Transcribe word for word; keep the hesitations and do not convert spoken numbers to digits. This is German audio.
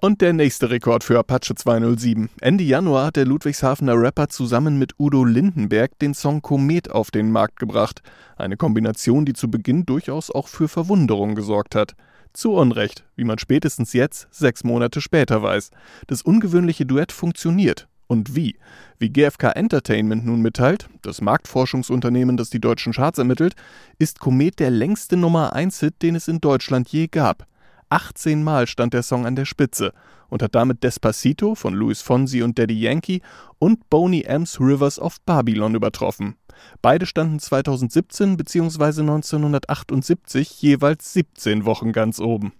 Und der nächste Rekord für Apache zweihundertsieben. Ende Januar hat der Ludwigshafener Rapper zusammen mit Udo Lindenberg den Song Komet auf den Markt gebracht. Eine Kombination, die zu Beginn durchaus auch für Verwunderung gesorgt hat. Zu Unrecht, wie man spätestens jetzt, sechs Monate später weiß. Das ungewöhnliche Duett funktioniert. Und wie? Wie G F K Entertainment nun mitteilt, das Marktforschungsunternehmen, das die deutschen Charts ermittelt, ist Komet der längste Nummer eins Hit, den es in Deutschland je gab. achtzehn Mal stand der Song an der Spitze und hat damit Despacito von Luis Fonsi und Daddy Yankee und Boney M's Rivers of Babylon übertroffen. Beide standen zweitausendsiebzehn bzw. neunzehnhundertachtundsiebzig jeweils siebzehn Wochen ganz oben.